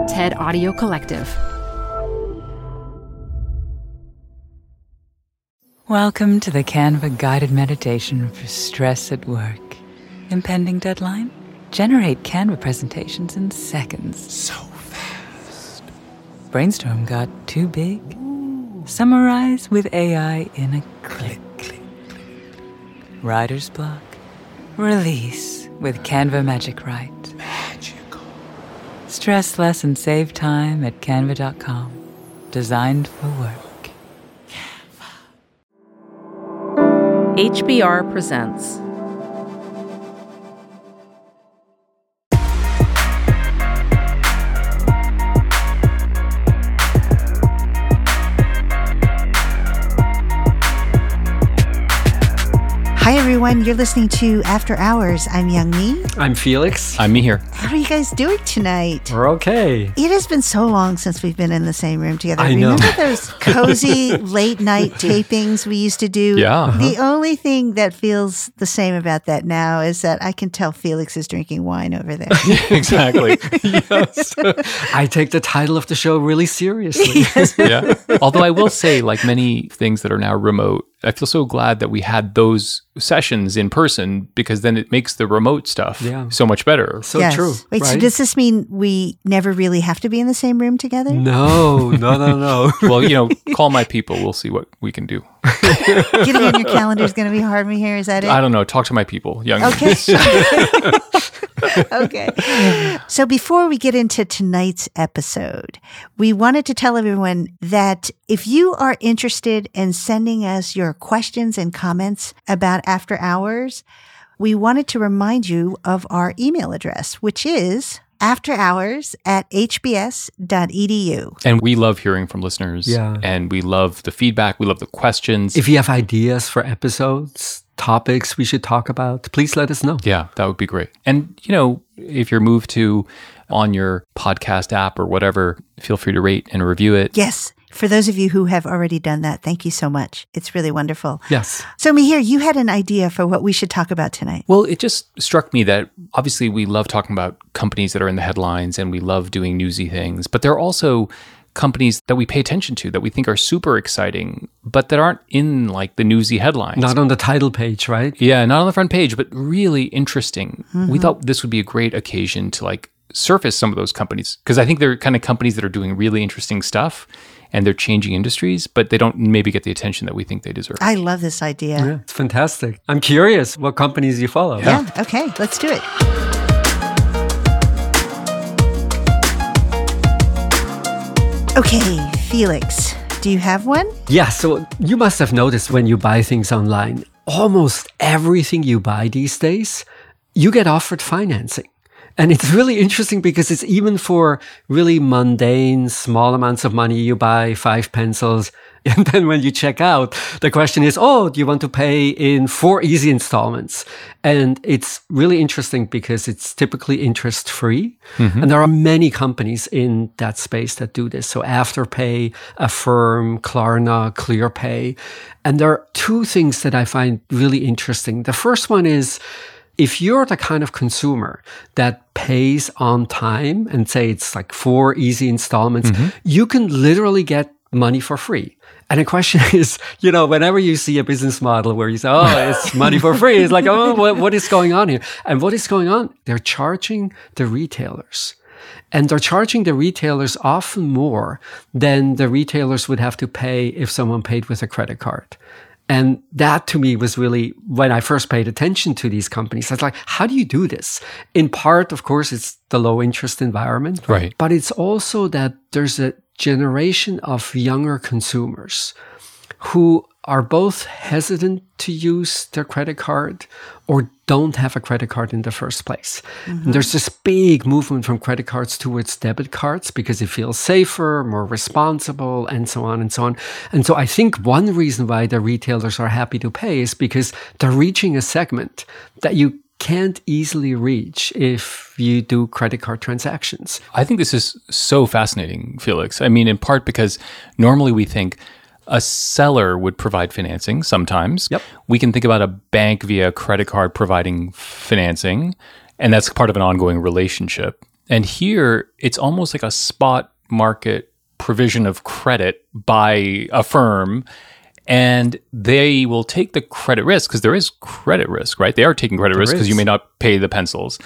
TED Audio Collective. Welcome to the Canva guided meditation for stress at work. Impending deadline? Generate Canva presentations in seconds. So fast. Brainstorm got too big? Summarize with AI in a click. Writer's block? Release with Canva Magic Write. Magical. Stress less and save time at canva.com. Designed for work. HBR presents. Hi, everyone. You're listening to After Hours. I'm Young Mi. I'm Felix. I'm me here. How are you guys doing tonight? We're okay. It has been so long since we've been in the same room together. I know. Remember those cozy late night tapings we used to do? Yeah. The only thing that feels the same about that now is that I can tell Felix is drinking wine over there. Exactly. Yes. I take the title of the show really seriously. Yeah. Although I will say, like many things that are now remote, I feel so glad that we had those sessions in person, because then it makes the remote stuff so much better. So Yes. true. Wait, so right? does this mean we never really have to be in the same room together? No. Well, call my people. We'll see what we can do. Getting on your calendar is going to be hard from here. Is that it? I don't know. Talk to my people. Young. Okay. Okay. So before we get into tonight's episode, we wanted to tell everyone that if you are interested in sending us your questions and comments about After Hours, we wanted to remind you of our email address, which is afterhours@hbs.edu. And we love hearing from listeners. Yeah. And we love the feedback. We love the questions. If you have ideas for episodes, topics we should talk about, please let us know. Yeah, that would be great. And, if you're moved to on your podcast app or whatever, feel free to rate and review it. Yes. For those of you who have already done that, thank you so much. It's really wonderful. Yes. So, Mihir, you had an idea for what we should talk about tonight. Well, it just struck me that obviously we love talking about companies that are in the headlines and we love doing newsy things, but there are also companies that we pay attention to that we think are super exciting, but that aren't in like the newsy headlines. Not on the title page, right? Yeah, not on the front page, but really interesting. Mm-hmm. We thought this would be a great occasion to like surface some of those companies, because I think they're kind of companies that are doing really interesting stuff and they're changing industries, but they don't maybe get the attention that we think they deserve. I love this idea. Yeah, it's fantastic. I'm curious what companies you follow. Yeah. Okay, let's do it. Okay, Felix, do you have one? Yeah, so you must have noticed when you buy things online, almost everything you buy these days, you get offered financing. And it's really interesting because it's even for really mundane, small amounts of money. You buy 5 pencils, and then when you check out, the question is, do you want to pay in 4 easy installments? And it's really interesting because it's typically interest-free. Mm-hmm. And there are many companies in that space that do this. So Afterpay, Affirm, Klarna, ClearPay. And there are 2 things that I find really interesting. The first one is, if you're the kind of consumer that pays on time and say it's like 4 easy installments, you can literally get money for free. And the question is, whenever you see a business model where you say, it's money for free, it's like, what is going on here? And what is going on? They're charging the retailers. And they're charging the retailers often more than the retailers would have to pay if someone paid with a credit card. And that to me was really, when I first paid attention to these companies, I was like, how do you do this? In part, of course, it's the low interest environment. Right. But it's also that there's a generation of younger consumers who are both hesitant to use their credit card or don't have a credit card in the first place. Mm-hmm. There's this big movement from credit cards towards debit cards because it feels safer, more responsible, and so on and so on. And so I think one reason why the retailers are happy to pay is because they're reaching a segment that you can't easily reach if you do credit card transactions. I think this is so fascinating, Felix. I mean, in part because normally we think a seller would provide financing sometimes. Yep. We can think about a bank via credit card providing financing, and that's part of an ongoing relationship. And here, it's almost like a spot market provision of credit by a firm, and they will take the credit risk because there is credit risk, right? They are taking credit risk because you may not pay the pencils,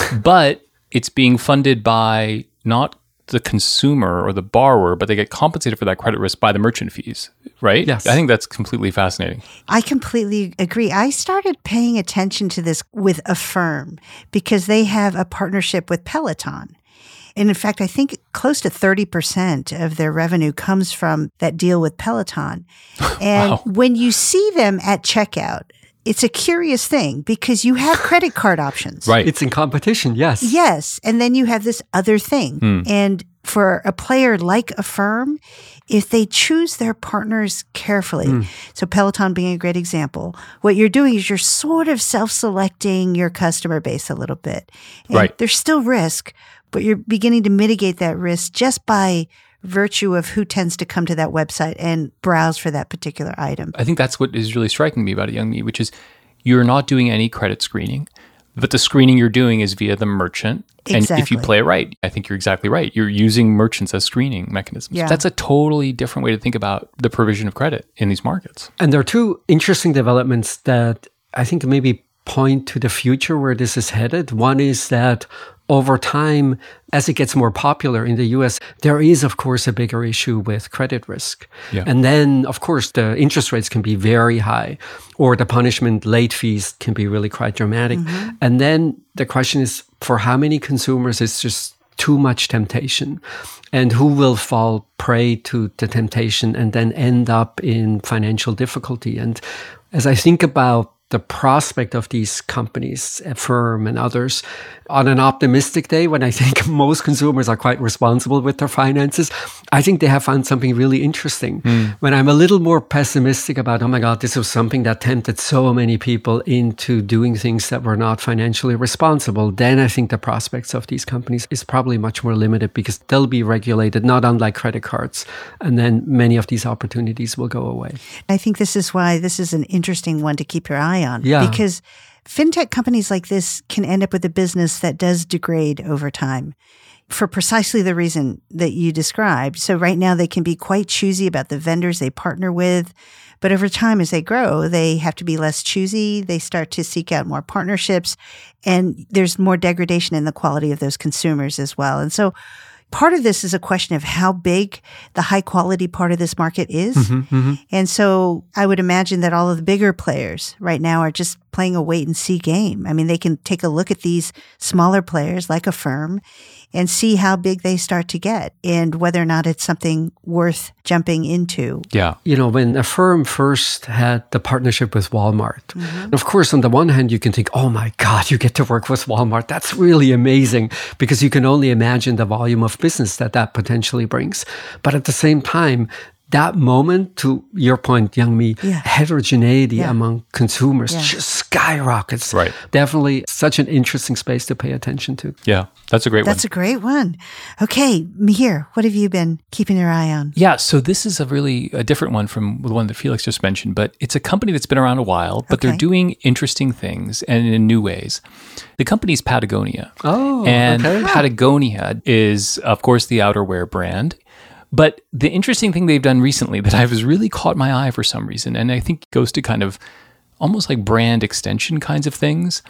but it's being funded by not the consumer or the borrower, but they get compensated for that credit risk by the merchant fees, right? Yes. I think that's completely fascinating. I completely agree. I started paying attention to this with Affirm because they have a partnership with Peloton. And in fact, I think close to 30% of their revenue comes from that deal with Peloton. And Wow. when you see them at checkout, it's a curious thing because you have credit card options. Right. It's in competition, yes. Yes. And then you have this other thing. And for a player like Affirm, if they choose their partners carefully, so Peloton being a great example, what you're doing is you're sort of self-selecting your customer base a little bit. And Right. there's still risk, but you're beginning to mitigate that risk just by virtue of who tends to come to that website and browse for that particular item. I think that's what is really striking me about Young Me, which is you're not doing any credit screening, but the screening you're doing is via the merchant. And if you Exactly. play it right, I think you're exactly right. You're using merchants as screening mechanisms. Yeah. That's a totally different way to think about the provision of credit in these markets. And there are two interesting developments that I think maybe point to the future where this is headed. One is that over time, as it gets more popular in the US, there is, of course, a bigger issue with credit risk. Yeah. And then, of course, the interest rates can be very high, or the punishment late fees can be really quite dramatic. And then the question is, for how many consumers is just too much temptation? And who will fall prey to the temptation and then end up in financial difficulty? And as I think about the prospect of these companies, Affirm and others, on an optimistic day, when I think most consumers are quite responsible with their finances, I think they have found something really interesting. When I'm a little more pessimistic about, oh my God, this was something that tempted so many people into doing things that were not financially responsible, then I think the prospects of these companies is probably much more limited because they'll be regulated, not unlike credit cards. And then many of these opportunities will go away. I think this is why this is an interesting one to keep your eye on. Yeah. Because fintech companies like this can end up with a business that does degrade over time for precisely the reason that you described. So right now they can be quite choosy about the vendors they partner with. But over time, as they grow, they have to be less choosy. They start to seek out more partnerships, and there's more degradation in the quality of those consumers as well. And so part of this is a question of how big the high quality part of this market is. And so I would imagine that all of the bigger players right now are just playing a wait and see game. I mean, they can take a look at these smaller players like Affirm and see how big they start to get and whether or not it's something worth jumping into. Yeah. You know, when Affirm first had the partnership with Walmart, of course, on the one hand, you can think, oh my God, you get to work with Walmart. That's really amazing because you can only imagine the volume of business that that potentially brings. But at the same time, that moment, to your point, Young Me, heterogeneity among consumers just skyrockets. Right. Definitely such an interesting space to pay attention to. Yeah. That's a great one. That's a great one. Okay, Mihir, what have you been keeping your eye on? Yeah, so this is a different one from the one that Felix just mentioned, but it's a company that's been around a while, but they're doing interesting things and in new ways. The company's Patagonia. Oh, and okay. Patagonia is, of course, the outerwear brand. But the interesting thing they've done recently that has really caught my eye for some reason, and I think goes to kind of almost like brand extension kinds of things.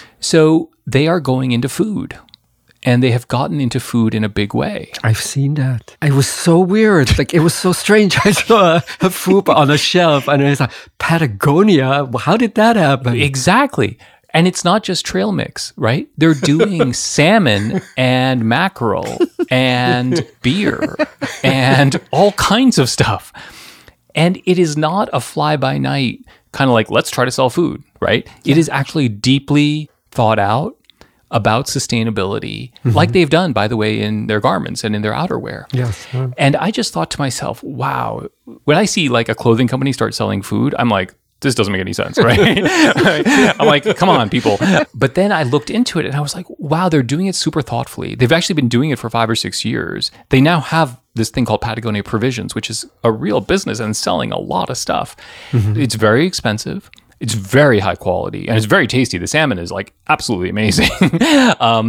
So they are going into food. And they have gotten into food in a big way. I've seen that. It was so weird. Like, it was so strange. I saw a food on a shelf and I was like, Patagonia? How did that happen? Exactly. And it's not just trail mix, right? They're doing salmon and mackerel and beer and all kinds of stuff. And it is not a fly-by-night kind of like, let's try to sell food, right? It is actually deeply thought out about sustainability, like they've done, by the way, in their garments and in their outerwear. Yes. And I just thought to myself, wow, when I see like a clothing company start selling food, I'm like, this doesn't make any sense, right? I'm like, come on, people. But then I looked into it and I was like, wow, they're doing it super thoughtfully. They've actually been doing it for 5 or 6 years. They now have this thing called Patagonia Provisions, which is a real business and selling a lot of stuff. It's very expensive. It's very high quality and it's very tasty. The salmon is like absolutely amazing.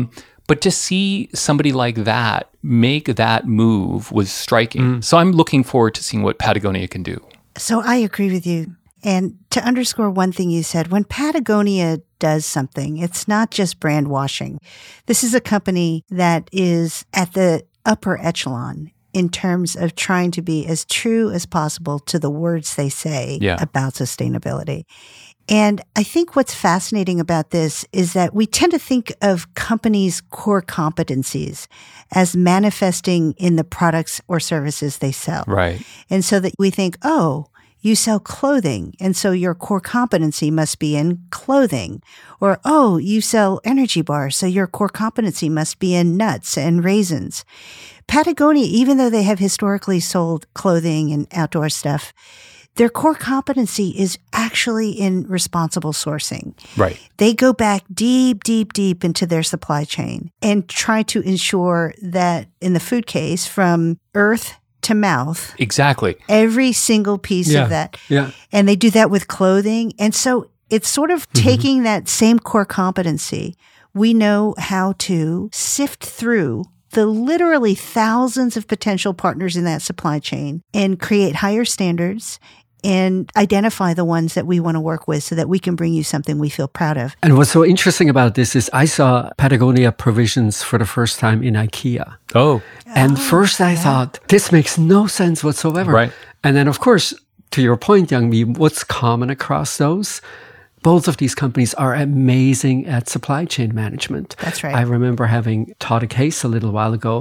But to see somebody like that make that move was striking. So I'm looking forward to seeing what Patagonia can do. So I agree with you. And to underscore one thing you said, when Patagonia does something, it's not just brand washing. This is a company that is at the upper echelon in terms of trying to be as true as possible to the words they say about sustainability. And I think what's fascinating about this is that we tend to think of companies' core competencies as manifesting in the products or services they sell. Right. And so that we think, oh, you sell clothing, and so your core competency must be in clothing. Or, oh, you sell energy bars, so your core competency must be in nuts and raisins. Patagonia, even though they have historically sold clothing and outdoor stuff, their core competency is actually in responsible sourcing. Right. They go back deep, deep, deep into their supply chain and try to ensure that in the food case, from earth to mouth. Exactly. Every single piece of that. Yeah. And they do that with clothing. And so it's sort of taking that same core competency. We know how to sift through the literally thousands of potential partners in that supply chain and create higher standards and identify the ones that we want to work with so that we can bring you something we feel proud of. And what's so interesting about this is I saw Patagonia provisions for the first time in IKEA. Oh. And first I thought, this makes no sense whatsoever. Right. And then, of course, to your point, Young-Mi, what's common across those? Both of these companies are amazing at supply chain management. That's right. I remember having taught a case a little while ago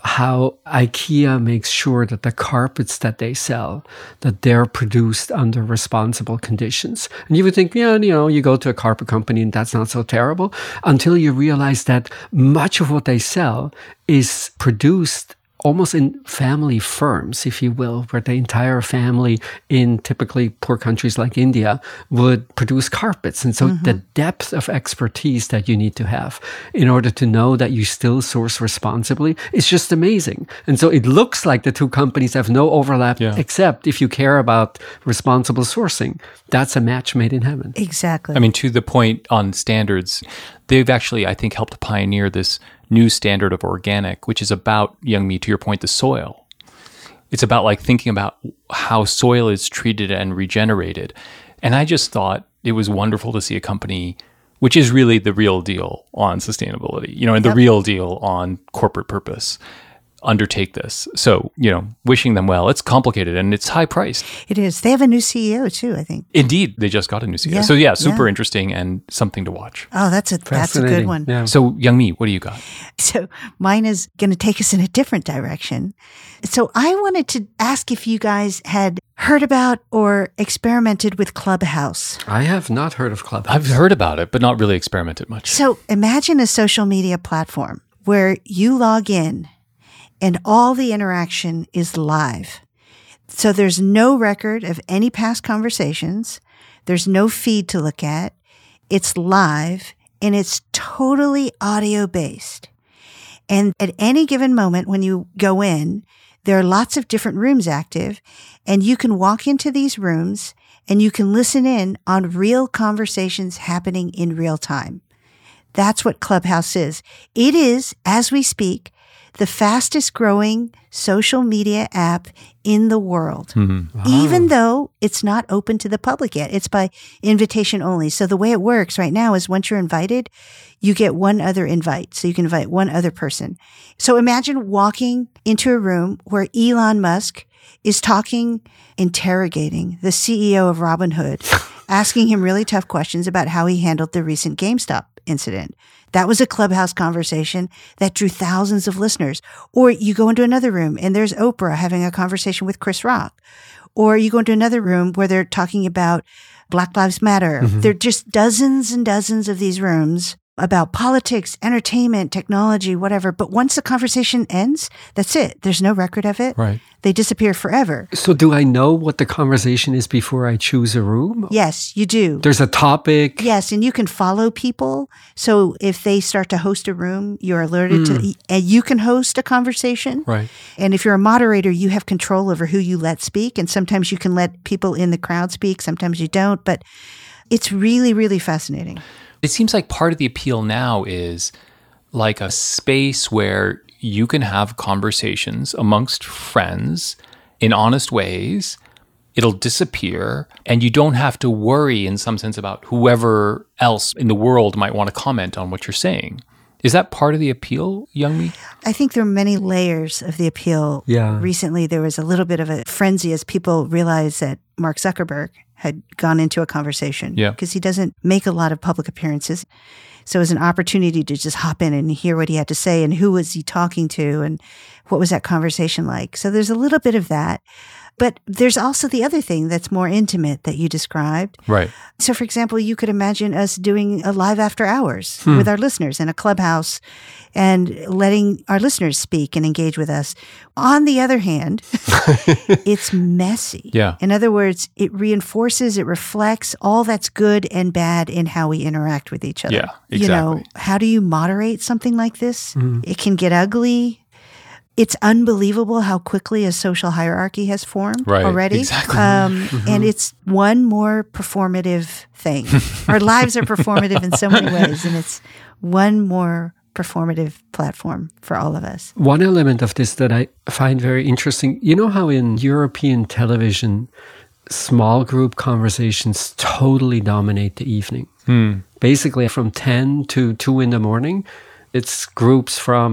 how IKEA makes sure that the carpets that they sell, that they're produced under responsible conditions. And you would think, you go to a carpet company and that's not so terrible, until you realize that much of what they sell is produced almost in family firms, if you will, where the entire family in typically poor countries like India would produce carpets. And so the depth of expertise that you need to have in order to know that you still source responsibly is just amazing. And so it looks like the two companies have no overlap, except if you care about responsible sourcing. That's a match made in heaven. Exactly. I mean, to the point on standards, they've actually, I think, helped pioneer this new standard of organic, which is about, Young-Mi, to your point, the soil. It's about like thinking about how soil is treated and regenerated. And I just thought it was wonderful to see a company, which is really the real deal on sustainability, and the real deal on corporate purpose, undertake this. So, wishing them well. It's complicated and it's high priced. It is. They have a new CEO too, I think. Indeed. They just got a new CEO. Yeah, So super interesting and something to watch. Oh, that's a good one. Yeah. So Young-Mi, what do you got? So mine is going to take us in a different direction. So I wanted to ask if you guys had heard about or experimented with Clubhouse. I have not heard of Clubhouse. I've heard about it, but not really experimented much. So imagine a social media platform where you log in and all the interaction is live. So there's no record of any past conversations. There's no feed to look at. It's live and it's totally audio based. And at any given moment when you go in, there are lots of different rooms active, and you can walk into these rooms and you can listen in on real conversations happening in real time. That's what Clubhouse is. It is, as we speak, the fastest growing social media app in the world, even though it's not open to the public yet. It's by invitation only. So the way it works right now is once you're invited, you get one other invite. So you can invite one other person. So imagine walking into a room where Elon Musk is interrogating the CEO of Robinhood, asking him really tough questions about how he handled the recent GameStop incident. That was a Clubhouse conversation that drew thousands of listeners. Or you go into another room and there's Oprah having a conversation with Chris Rock. Or you go into another room where they're talking about Black Lives Matter. There are just dozens and dozens of these rooms about politics, entertainment, technology, whatever. But once the conversation ends, that's it. There's no record of it. Right. They disappear forever. So do I know what the conversation is before I choose a room? Yes, you do. There's a topic. Yes, and you can follow people. So if they start to host a room, you're alerted to, and you can host a conversation. Right. And if you're a moderator, you have control over who you let speak. And sometimes you can let people in the crowd speak. Sometimes you don't. But it's really, really fascinating. It seems like part of the appeal now is like a space where you can have conversations amongst friends in honest ways. It'll disappear, and you don't have to worry in some sense about whoever else in the world might want to comment on what you're saying. Is that part of the appeal, Youngmi? I think there are many layers of the appeal. Yeah. Recently, there was a little bit of a frenzy as people realized that Mark Zuckerberg had gone into a conversation. Yeah. Because he doesn't make a lot of public appearances. So it was an opportunity to just hop in and hear what he had to say and who was he talking to and what was that conversation like. So there's a little bit of that. But there's also the other thing that's more intimate that you described. Right. So, for example, you could imagine us doing a live after hours with our listeners in a clubhouse and letting our listeners speak and engage with us. On the other hand, it's messy. Yeah. In other words, it reinforces, it reflects all that's good and bad in how we interact with each other. Yeah, exactly. You know, how do you moderate something like this? It can get ugly. It's unbelievable how quickly a social hierarchy has formed already. Exactly. And it's one more performative thing. Our lives are performative in so many ways, and it's one more performative platform for all of us. One element of this that I find very interesting, you know how in European television, small group conversations totally dominate the evening. Basically from 10 to 2 in the morning, it's groups from,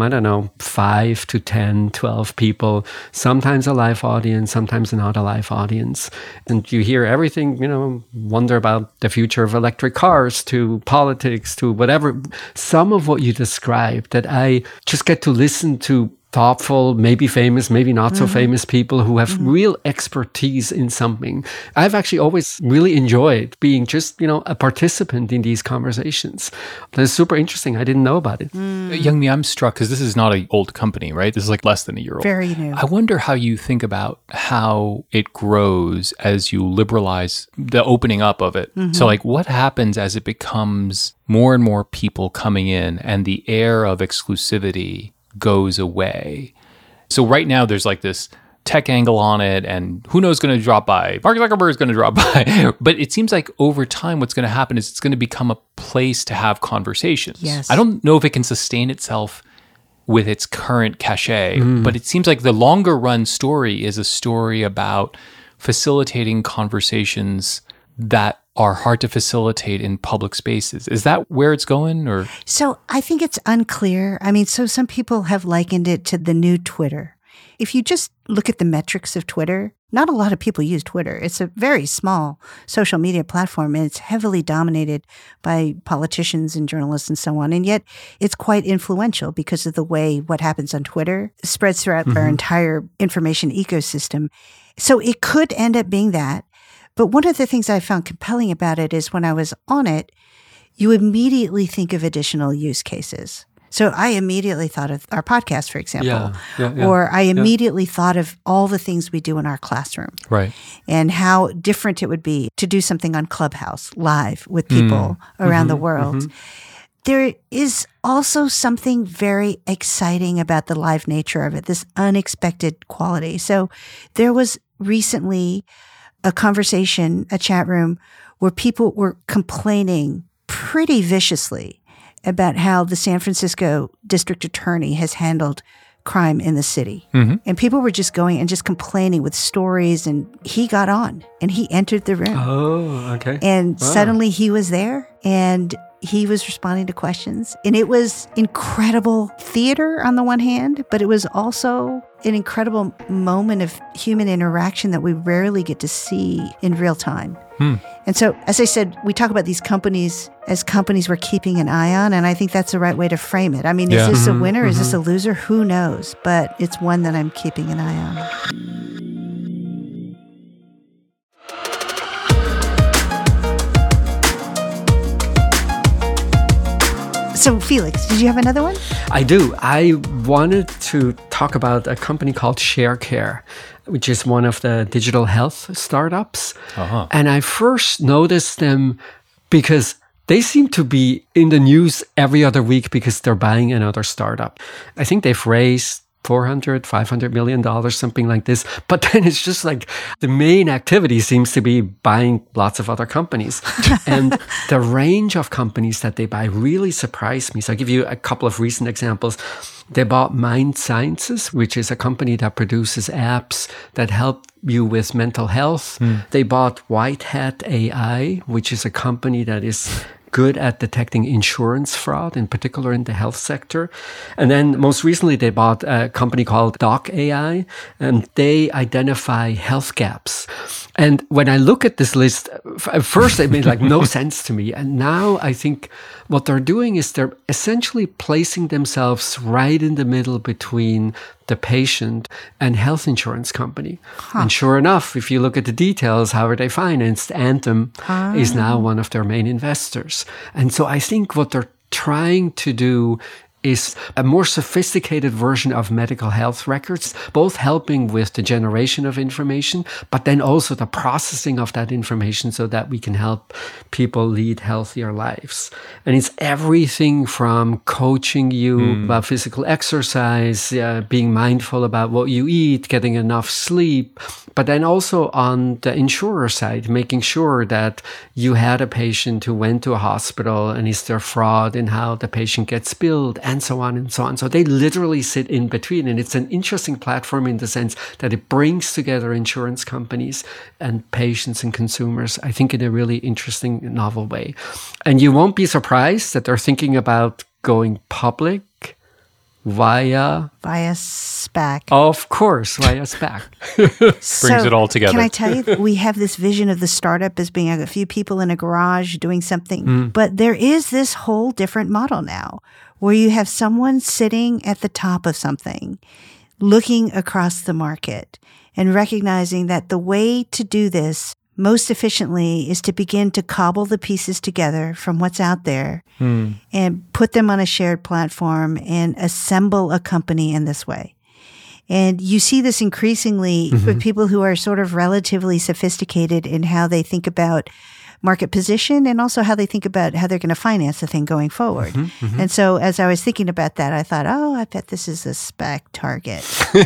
5 to 10, 12 people, sometimes a live audience, sometimes not a live audience. And you hear everything, wonder about the future of electric cars to politics to whatever. Some of what you described that I just get to listen to thoughtful, maybe famous, maybe not so famous people who have real expertise in something. I've actually always really enjoyed being just, a participant in these conversations. That's super interesting. I didn't know about it. Youngmi, I'm struck because this is not an old company, right? This is like less than a year old. Very new. I wonder how you think about how it grows as you liberalize the opening up of it. So like what happens as it becomes more and more people coming in and the air of exclusivity goes away. So right now there's like this tech angle on it and who knows going to drop by. Mark Zuckerberg is going to drop by. But it seems like over time what's going to happen is it's going to become a place to have conversations. Yes. I don't know if it can sustain itself with its current cachet, but it seems like the longer run story is a story about facilitating conversations that are hard to facilitate in public spaces. Is that where it's going? Or So I think it's unclear. So some people have likened it to the new Twitter. If you just look at the metrics of Twitter, not a lot of people use Twitter. It's a very small social media platform, and it's heavily dominated by politicians and journalists and so on. And yet it's quite influential because of the way what happens on Twitter spreads throughout our entire information ecosystem. So it could end up being that. But one of the things I found compelling about it is when I was on it, you immediately think of additional use cases. So I immediately thought of our podcast, for example, or I immediately thought of all the things we do in our classroom, right, and how different it would be to do something on Clubhouse live with people around the world. There is also something very exciting about the live nature of it, this unexpected quality. So there was recently a conversation, a chat room, where people were complaining pretty viciously about how the San Francisco district attorney has handled crime in the city. And people were just going and just complaining with stories, and he got on and he entered the room. Oh, okay. And suddenly he was there and he was responding to questions. And it was incredible theater on the one hand, but it was also an incredible moment of human interaction that we rarely get to see in real time. And so, as I said, we talk about these companies as companies we're keeping an eye on, and I think that's the right way to frame it. Is this a winner? Is this a loser? Who knows? But it's one that I'm keeping an eye on. So, Felix, did you have another one? I do. I wanted to talk about a company called ShareCare, which is one of the digital health startups. And I first noticed them because they seem to be in the news every other week because they're buying another startup. I think they've raised $500 million, something like this. But then it's just like the main activity seems to be buying lots of other companies. And the range of companies that they buy really surprised me. So I'll give you a couple of recent examples. They bought Mind Sciences, which is a company that produces apps that help you with mental health. They bought White Hat AI, which is a company that is good at detecting insurance fraud, in particular in the health sector. And then most recently, they bought a company called Doc AI, and they identify health gaps. And when I look at this list, at first it made like no sense to me. And now I think what they're doing is they're essentially placing themselves right in the middle between the patient and health insurance company. And sure enough, if you look at the details, how are they financed? Anthem is now one of their main investors. And so I think what they're trying to do is a more sophisticated version of medical health records, both helping with the generation of information, but then also the processing of that information so that we can help people lead healthier lives. And it's everything from coaching you about physical exercise, being mindful about what you eat, getting enough sleep, but then also on the insurer side, making sure that you had a patient who went to a hospital and is there fraud in how the patient gets billed, and so on and so on. So they literally sit in between. And it's an interesting platform in the sense that it brings together insurance companies and patients and consumers, I think, in a really interesting, novel way. And you won't be surprised that they're thinking about going public via SPAC. Of course, via SPAC. Brings it all together. Can I tell you, we have this vision of the startup as being a few people in a garage doing something. But there is this whole different model now where you have someone sitting at the top of something, looking across the market and recognizing that the way to do this most efficiently is to begin to cobble the pieces together from what's out there and put them on a shared platform and assemble a company in this way. And you see this increasingly with people who are sort of relatively sophisticated in how they think about market position and also how they think about how they're going to finance the thing going forward. And so as I was thinking about that, I thought, oh, I bet this is a SPAC target.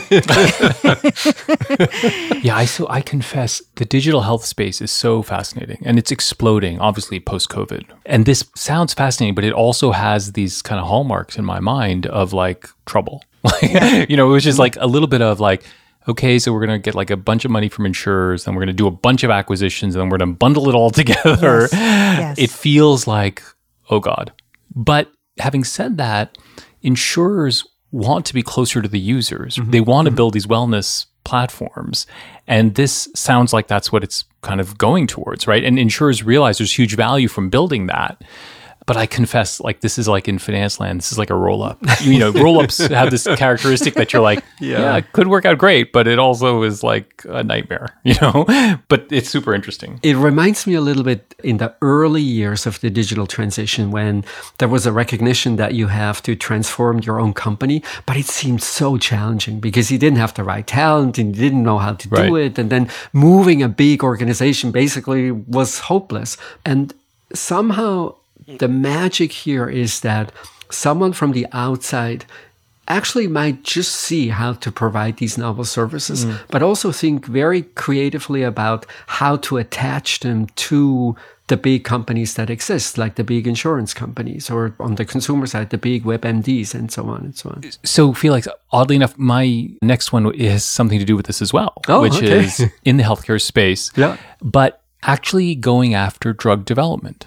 Yeah, I confess the digital health space is so fascinating and it's exploding, obviously post-COVID. And this sounds fascinating, but it also has these kind of hallmarks in my mind of like trouble. You know, it was just like a little bit of like, okay, so we're going to get like a bunch of money from insurers and we're going to do a bunch of acquisitions and then we're going to bundle it all together. Yes. It feels like, oh God. But having said that, insurers want to be closer to the users. They want to build these wellness platforms. And this sounds like that's what it's kind of going towards, right? And insurers realize there's huge value from building that. But I confess, like, this is like in finance land, this is like a roll-up. You know, roll-ups have this characteristic that you're like, yeah, it could work out great, but it also is like a nightmare, you know? But it's super interesting. It reminds me a little bit in the early years of the digital transition when there was a recognition that you have to transform your own company, but it seemed so challenging because you didn't have the right talent and you didn't know how to do it. And then moving a big organization basically was hopeless. And somehow the magic here is that someone from the outside actually might just see how to provide these novel services, but also think very creatively about how to attach them to the big companies that exist, like the big insurance companies, or on the consumer side, the big WebMDs, and so on and so on. So, Felix, oddly enough, my next one has something to do with this as well, which is in the healthcare space, but actually going after drug development.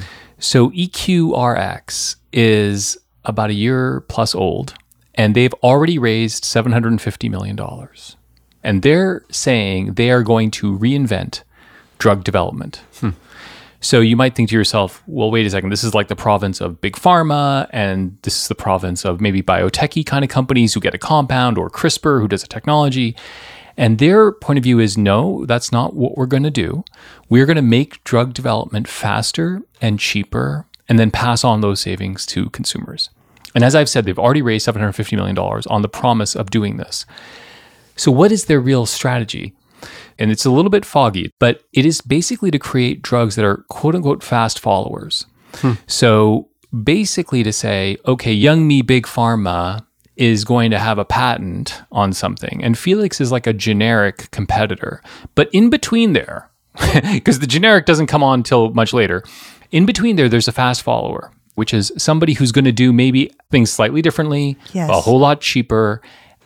So EQRx is about a year plus old, and they've already raised $750 million. And they're saying they are going to reinvent drug development. So you might think to yourself, well, wait a second, this is like the province of big pharma, and this is the province of maybe biotechy kind of companies who get a compound, or CRISPR who does a technology. And their point of view is, no, that's not what we're going to do. We're going to make drug development faster and cheaper and then pass on those savings to consumers. And as I've said, they've already raised $750 million on the promise of doing this. So what is their real strategy? And it's a little bit foggy, but it is basically to create drugs that are quote unquote fast followers. So basically to say, okay, young me, big pharma, is going to have a patent on something, and Felix is like a generic competitor. But in between there, because the generic doesn't come on until much later, in between there's a fast follower, which is somebody who's going to do maybe things slightly differently, Yes. a whole lot cheaper,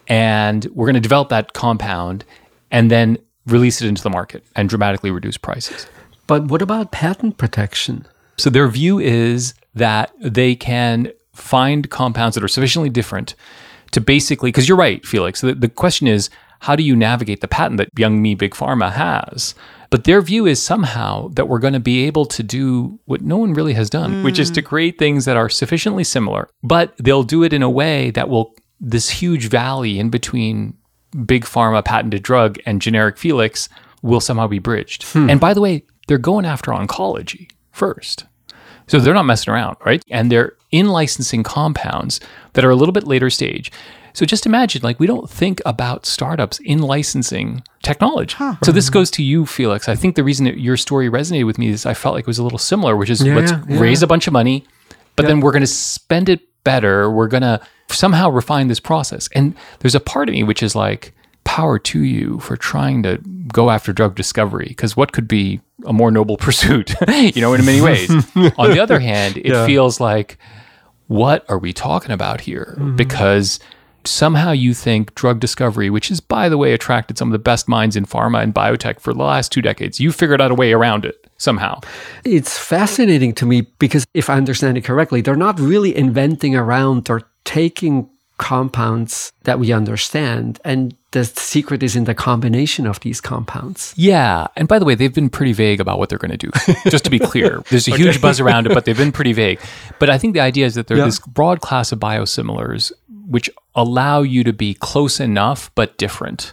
and we're going to develop that compound and then release it into the market and dramatically reduce prices. But what about patent protection? So their view is that they can find compounds that are sufficiently different to basically, because you're right, Felix, the question is, how do you navigate the patent that young me, big pharma has? But their view is somehow that we're going to be able to do what no one really has done, which is to create things that are sufficiently similar, but they'll do it in a way that will, this huge valley in between big pharma patented drug and generic Felix will somehow be bridged. And by the way, they're going after oncology first. So they're not messing around, right? And they're in licensing compounds that are a little bit later stage. So just imagine, like, we don't think about startups in licensing technology. So this goes to you, Felix. I think the reason that your story resonated with me is I felt like it was a little similar, which is let's raise a bunch of money, but then we're going to spend it better. We're going to somehow refine this process. And there's a part of me which is like, power to you for trying to go after drug discovery, because what could be a more noble pursuit, you know, in many ways. On the other hand, it feels like, what are we talking about here? Because somehow you think drug discovery, which has, by the way, attracted some of the best minds in pharma and biotech for the last 2 decades, you figured out a way around it somehow. It's fascinating to me because if I understand it correctly, they're not really inventing around or taking compounds that we understand, and the secret is in the combination of these compounds. Yeah. And by the way, they've been pretty vague about what they're going to do. Just to be clear, there's a huge buzz around it, but they've been pretty vague. But I think the idea is that there's this broad class of biosimilars which allow you to be close enough but different.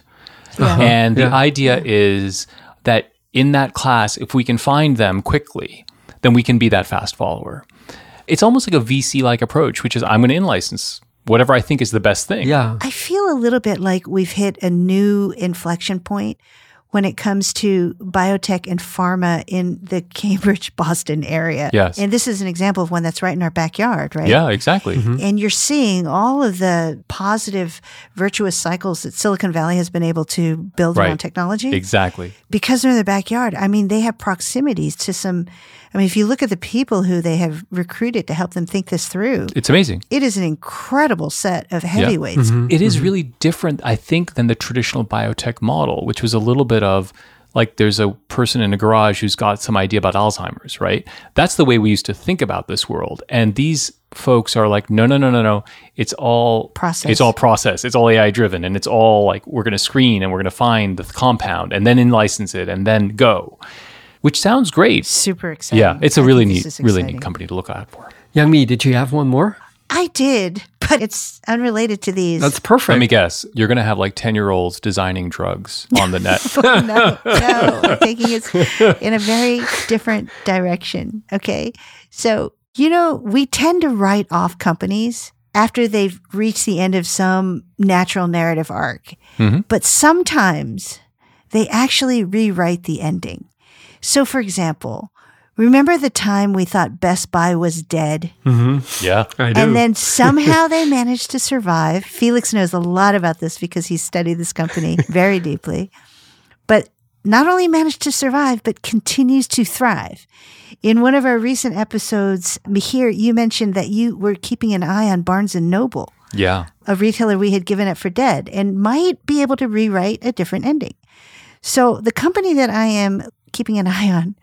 And the idea is that in that class, if we can find them quickly, then we can be that fast follower. It's almost like a VC-like approach, which is I'm going to in-license whatever I think is the best thing. Yeah. I feel a little bit like we've hit a new inflection point when it comes to biotech and pharma in the Cambridge, Boston area. Yes. And this is an example of one that's right in our backyard, right? Yeah, exactly. And you're seeing all of the positive, virtuous cycles that Silicon Valley has been able to build around technology. Exactly. Because they're in the backyard. I mean, they have proximities to some, I mean, if you look at the people who they have recruited to help them think this through, It's amazing. it is an incredible set of heavyweights. It is really different, I think, than the traditional biotech model, which was a little bit of like there's a person in a garage who's got some idea about Alzheimer's, right? That's the way we used to think about this world. And these folks are like, no. It's all Process. It's all process. It's all AI driven. And it's all like, we're going to screen and we're going to find the compound and then in-license it and then go, which sounds great. Super exciting. Yeah, it's a I really think neat, this is really exciting. neat company to look out for. Young Me, did you have one more? I did, but it's unrelated to these. That's perfect. Let me guess. You're going to have like 10-year-olds designing drugs on the net. no, I'm taking it in a very different direction. Okay. So, you know, we tend to write off companies after they've reached the end of some natural narrative arc. But sometimes they actually rewrite the ending. So, for example, remember the time we thought Best Buy was dead? Yeah. I do. And then somehow they managed to survive. Felix knows a lot about this because he studied this company very deeply. But not only managed to survive, but continues to thrive. In one of our recent episodes, Mihir, you mentioned that you were keeping an eye on Barnes & Noble, Yeah. a retailer we had given up for dead, and might be able to rewrite a different ending. So the company that I am keeping an eye on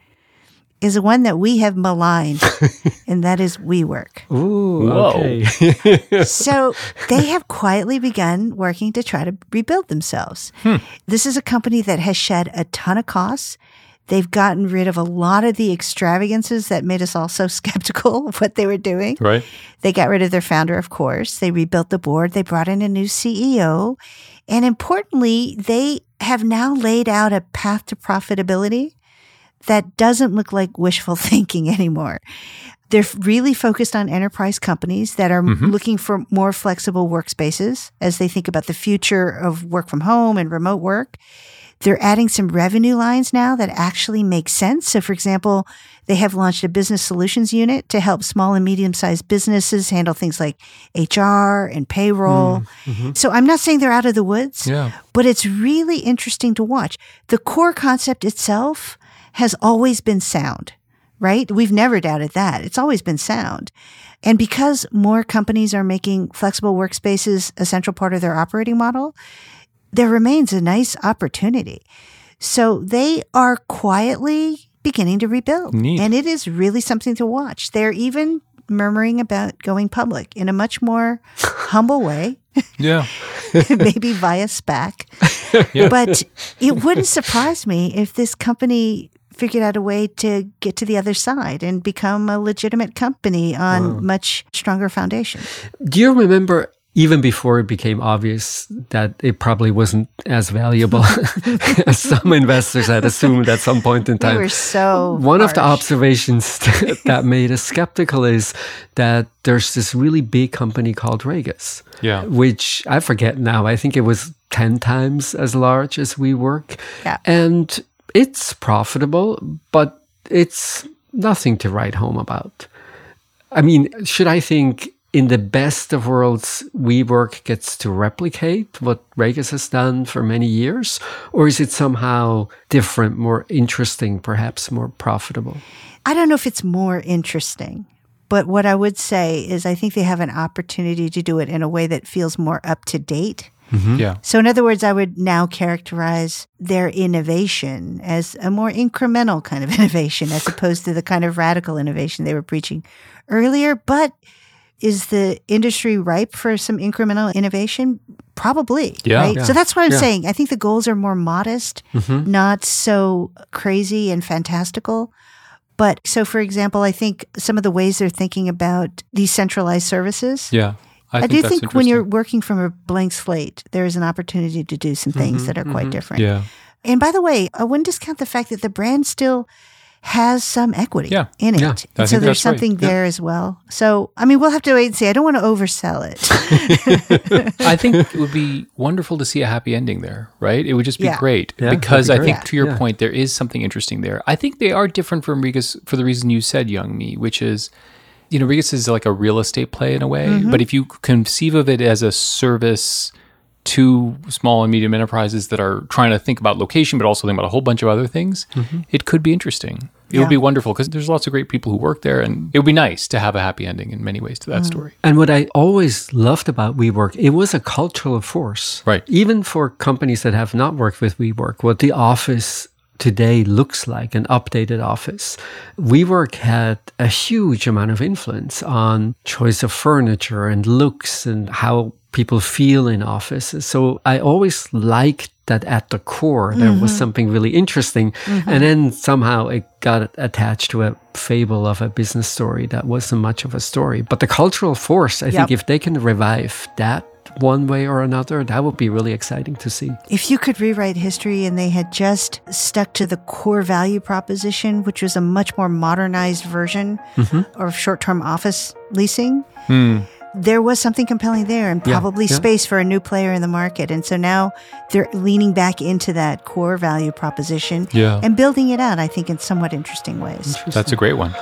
is one that we have maligned, and that is WeWork. Ooh, Whoa. okay. So they have quietly begun working to try to rebuild themselves. This is a company that has shed a ton of costs. They've gotten rid of a lot of the extravagances that made us all so skeptical of what they were doing. Right. They got rid of their founder, of course. They rebuilt the board. They brought in a new CEO. And importantly, they have now laid out a path to profitability that doesn't look like wishful thinking anymore. They're really focused on enterprise companies that are looking for more flexible workspaces as they think about the future of work from home and remote work. They're adding some revenue lines now that actually make sense. So, for example, they have launched a business solutions unit to help small and medium-sized businesses handle things like HR and payroll. So I'm not saying they're out of the woods, but it's really interesting to watch. The core concept itself has always been sound, right? We've never doubted that. It's always been sound. And because more companies are making flexible workspaces a central part of their operating model, there remains a nice opportunity. So they are quietly beginning to rebuild. Neat. And it is really something to watch. They're even murmuring about going public in a much more humble way. Yeah. Maybe via SPAC. But it wouldn't surprise me if this company figured out a way to get to the other side and become a legitimate company on much stronger foundation. Do you remember, even before it became obvious that it probably wasn't as valuable as some investors had assumed at some point in time? They were so One of the harsh. observations that made us skeptical is that there's this really big company called Regus, which I forget now. I think it was 10 times as large as WeWork. Yeah. And it's profitable, but it's nothing to write home about. I mean, should I think in the best of worlds, WeWork gets to replicate what Regus has done for many years? Or is it somehow different, more interesting, perhaps more profitable? I don't know if it's more interesting, but what I would say is I think they have an opportunity to do it in a way that feels more up to date. Yeah. So in other words, I would now characterize their innovation as a more incremental kind of innovation as opposed to the kind of radical innovation they were preaching earlier. But is the industry ripe for some incremental innovation? Probably. Yeah. Right? Yeah. So that's what I'm saying. I think the goals are more modest, not so crazy and fantastical. But so, for example, I think some of the ways they're thinking about decentralized services. Yeah. I do think when you're working from a blank slate, there is an opportunity to do some things that are quite different. Yeah. And by the way, I wouldn't discount the fact that the brand still has some equity in it. Yeah. I And think so there's that's right. something there as well. So, I mean, we'll have to wait and see. I don't want to oversell it. I think it would be wonderful to see a happy ending there, right? It would just be great. Yeah, because that'd I be think great. to your Yeah. point, there is something interesting there. I think they are different from Regus for the reason you said, Young Me, which is, Regus is like a real estate play in a way. But if you conceive of it as a service to small and medium enterprises that are trying to think about location, but also think about a whole bunch of other things, it could be interesting. It would be wonderful because there's lots of great people who work there, and it would be nice to have a happy ending in many ways to that story. And what I always loved about WeWork, it was a cultural force. Right. Even for companies that have not worked with WeWork, what the office today looks like, an updated office. WeWork had a huge amount of influence on choice of furniture and looks and how people feel in offices. So I always liked that at the core, there was something really interesting. And then somehow it got attached to a fable of a business story that wasn't much of a story. But the cultural force, I think if they can revive that one way or another, that would be really exciting to see. If you could rewrite history and they had just stuck to the core value proposition, which was a much more modernized version of short-term office leasing, there was something compelling there and probably space for a new player in the market. And so now they're leaning back into that core value proposition and building it out, I think, in somewhat interesting ways. That's a great one.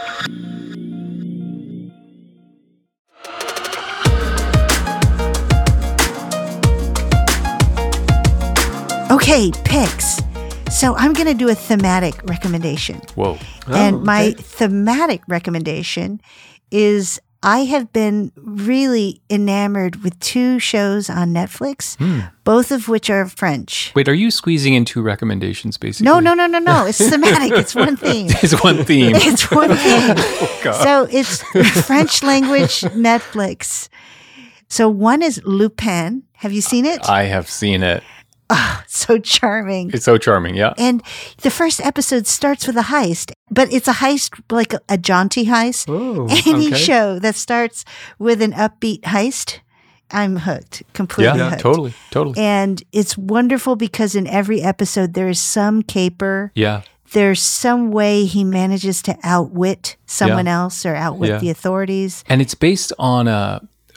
Okay, picks. So I'm going to do a thematic recommendation. Whoa. And my thematic recommendation is I have been really enamored with two shows on Netflix, both of which are French. Wait, are you squeezing in two recommendations, basically? No. It's thematic. It's one theme. It's one theme. It's one theme. So it's French language Netflix. So one is Lupin. Have you seen it? I have seen it. So charming. It's so charming, yeah. And the first episode starts with a heist, but it's a heist like a jaunty heist. Oh, Any okay. show that starts with an upbeat heist, I'm hooked, completely Yeah, hooked. totally. And it's wonderful because in every episode there is some caper. Yeah. There's some way he manages to outwit someone else or outwit the authorities. And it's based on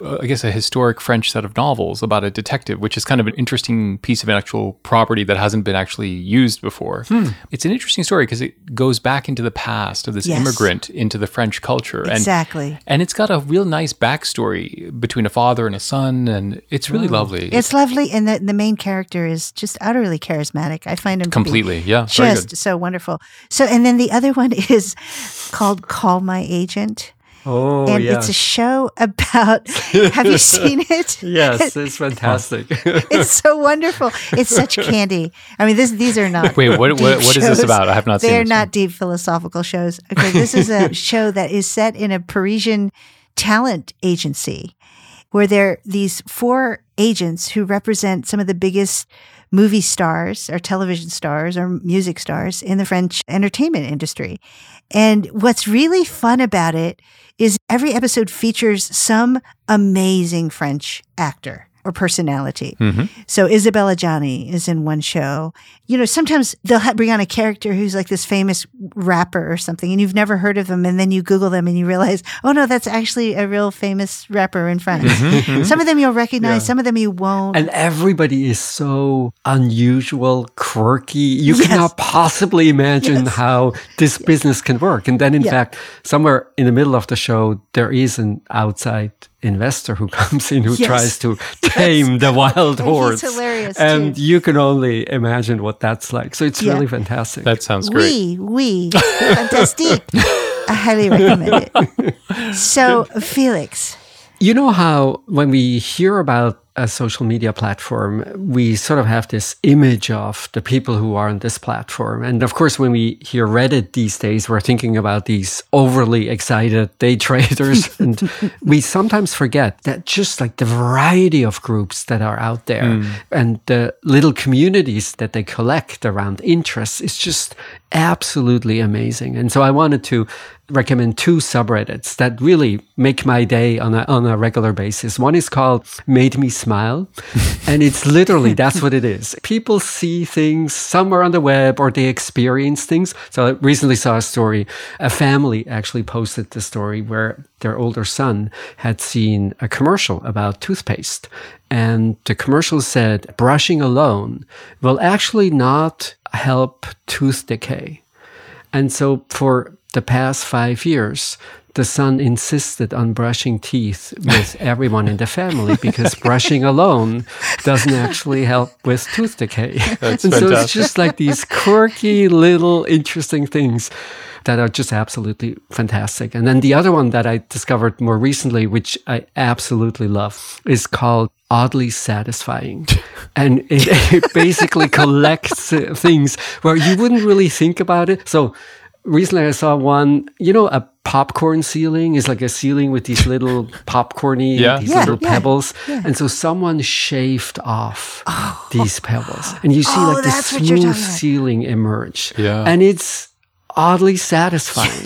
I guess, a historic French set of novels about a detective, which is kind of an interesting piece of intellectual property that hasn't been actually used before. It's an interesting story because it goes back into the past of this immigrant into the French culture. Exactly. And it's got a real nice backstory between a father and a son, and it's really lovely. It's lovely, and the main character is just utterly charismatic. I find him Completely, to be yeah, very just good. so wonderful. So, and then the other one is called Call My Agent. Oh, And it's a show about, have you seen it? Yes, it's fantastic. It's so wonderful. It's such candy. I mean, these are not. Wait, what is this shows. about? I have not seen They're this not one. deep philosophical shows. Okay, this is a show that is set in a Parisian talent agency where there are these 4 agents who represent some of the biggest movie stars or television stars or music stars in the French entertainment industry. And what's really fun about it is every episode features some amazing French actor or personality. So Isabella Gianni is in one show. You know, sometimes they'll bring on a character who's like this famous rapper or something, and you've never heard of them, and then you Google them and you realize, oh no, that's actually a real famous rapper in France. Some of them you'll recognize, some of them you won't. And everybody is so unusual, quirky. You cannot possibly imagine how this business can work. And then, in fact, somewhere in the middle of the show, there is an outside investor who comes in who tries to tame the wild horse. He's hilarious, and too. you can only imagine what that's like. So it's really fantastic. That sounds great. Oui, fantastique. I highly recommend it. So, Felix. You know how when we hear about a social media platform, we sort of have this image of the people who are on this platform. And of course, when we hear Reddit these days, we're thinking about these overly excited day traders. And we sometimes forget that just like the variety of groups that are out there and the little communities that they collect around interests is just absolutely amazing. And so I wanted to recommend 2 subreddits that really make my day on a regular basis. One is called Made Me Smile. And it's literally, that's what it is. People see things somewhere on the web or they experience things. So I recently saw a story. A family actually posted the story where their older son had seen a commercial about toothpaste. And the commercial said, brushing alone will actually not help tooth decay. And so for the past 5 years, the son insisted on brushing teeth with everyone in the family because brushing alone doesn't actually help with tooth decay. That's and fantastic. so it's just like these quirky little interesting things that are just absolutely fantastic. And then the other one that I discovered more recently, which I absolutely love, is called Oddly Satisfying. And it basically collects things where you wouldn't really think about it. So recently I saw one, you know, a popcorn ceiling is like a ceiling with these little popcorny, little pebbles. Yeah. And so someone shaved off these pebbles. And you see like this smooth ceiling emerge. Yeah. And it's oddly satisfying.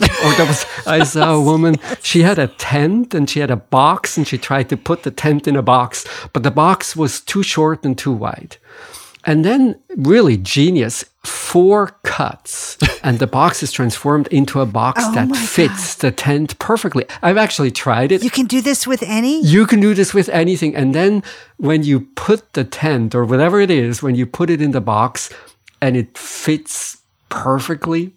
I saw a woman, she had a tent and she had a box and she tried to put the tent in a box, but the box was too short and too wide. And then, really genius, 4 cuts, and the box is transformed into a box that fits the tent perfectly. I've actually tried it. You can do this with any? You can do this with anything. And then when you put the tent or whatever it is, when you put it in the box and it fits perfectly,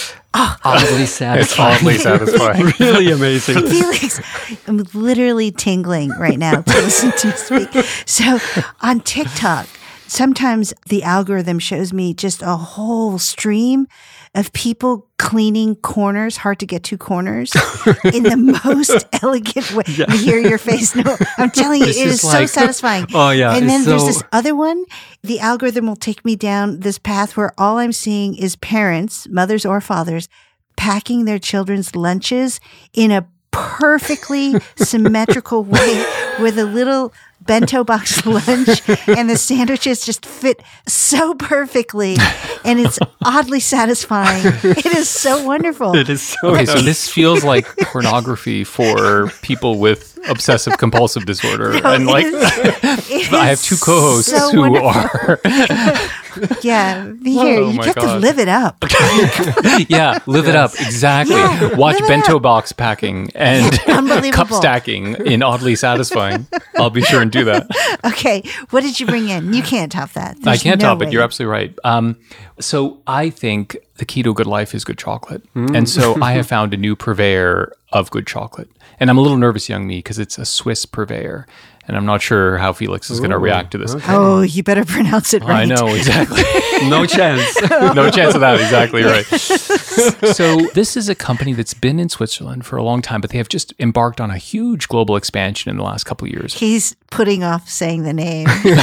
oddly satisfying. It's oddly satisfying. Really amazing. Felix, I'm literally tingling right now to listen to you speak. So on TikTok, sometimes the algorithm shows me just a whole stream of people cleaning corners, hard to get to corners, in the most elegant way. Yeah. Hear your face. No, I'm telling you, it is so satisfying. Oh, yeah. And then there's this other one. The algorithm will take me down this path where all I'm seeing is parents, mothers or fathers, packing their children's lunches in a perfectly symmetrical way with a little bento box lunch, and the sandwiches just fit so perfectly, and it's oddly satisfying. It is so wonderful. It is so Okay, so this feels like pornography for people with obsessive compulsive disorder. No, and like it I have 2 co-hosts so who wonderful. are Yeah. Here, Oh you my have to God. live it up. Yeah, live it up. Exactly. Yeah, Watch live it bento up. box packing and Unbelievable. cup stacking in Oddly Satisfying. I'll be sure and do that. Okay. What did you bring in? You can't top that. I There's can't no top it. way. You're absolutely right. So I think the key to a good life is good chocolate. And so I have found a new purveyor of good chocolate. And I'm a little nervous, young me, because it's a Swiss purveyor. And I'm not sure how Felix is going to react to this. Oh, you better pronounce it right. I know, exactly. No chance. No chance of that. Exactly right. So this is a company that's been in Switzerland for a long time, but they have just embarked on a huge global expansion in the last couple of years. He's putting off saying the name.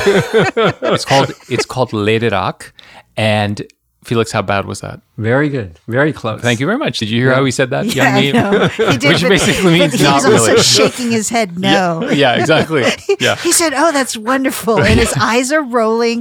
It's called Lederach. And Felix, how bad was that? Very good. Very close. Thank you very much. Did you hear how he said that? Yeah, I young me? know. He did, Which but- basically means but he not was also really. shaking his head no. Yeah, exactly. Yeah. He said, "Oh, that's wonderful," and his eyes are rolling.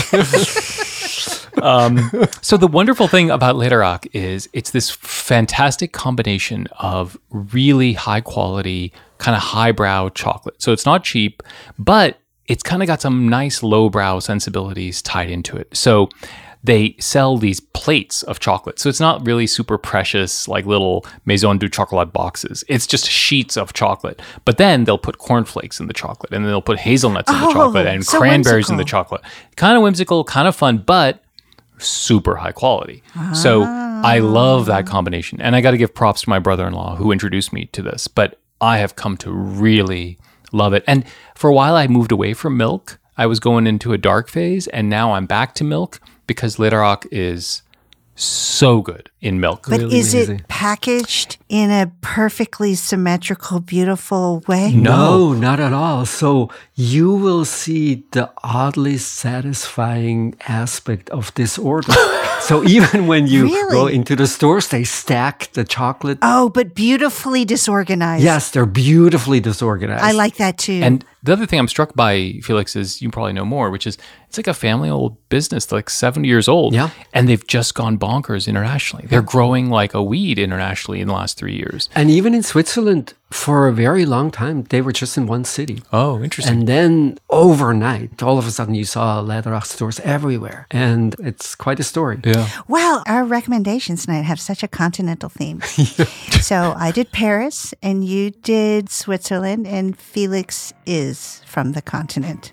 So the wonderful thing about Lederach is it's this fantastic combination of really high quality, kind of highbrow chocolate. So it's not cheap, but it's kind of got some nice lowbrow sensibilities tied into it. So they sell these plates of chocolate. So it's not really super precious, like little Maison du Chocolat boxes. It's just sheets of chocolate. But then they'll put cornflakes in the chocolate, and then they'll put hazelnuts in the Oh, chocolate and so cranberries in the whimsical. chocolate. Kind of whimsical, kind of fun, but super high quality. So I love that combination. And I got to give props to my brother-in-law who introduced me to this, but I have come to really love it. And for a while I moved away from milk. I was going into a dark phase, and now I'm back to milk because Lederach is so good in milk. But Really is amazing. it packaged in a perfectly symmetrical, beautiful way? No, not at all. So you will see the oddly satisfying aspect of this order. So even when you Really? go into the stores, they stack the chocolate. Oh, but beautifully disorganized. Yes, they're beautifully disorganized. I like that too. And the other thing I'm struck by, Felix, is you probably know more, which is it's like a family-owned business, like 70 years old. Yeah. And they've just gone bonkers internationally. They're growing like a weed internationally in the last 3 years. And even in Switzerland, for a very long time, they were just in one city. Oh, interesting. And then overnight, all of a sudden, you saw Lederach stores everywhere. And it's quite a story. Yeah. Wow, our recommendations tonight have such a continental theme. So I did Paris, and you did Switzerland, and Felix is from the continent.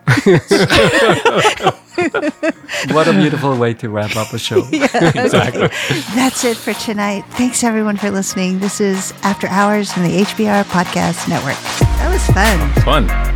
What a beautiful way to wrap up a show. Exactly. That's it for tonight. Thanks everyone for listening. This is After Hours from the HBR Podcast Network. That was fun. Fun.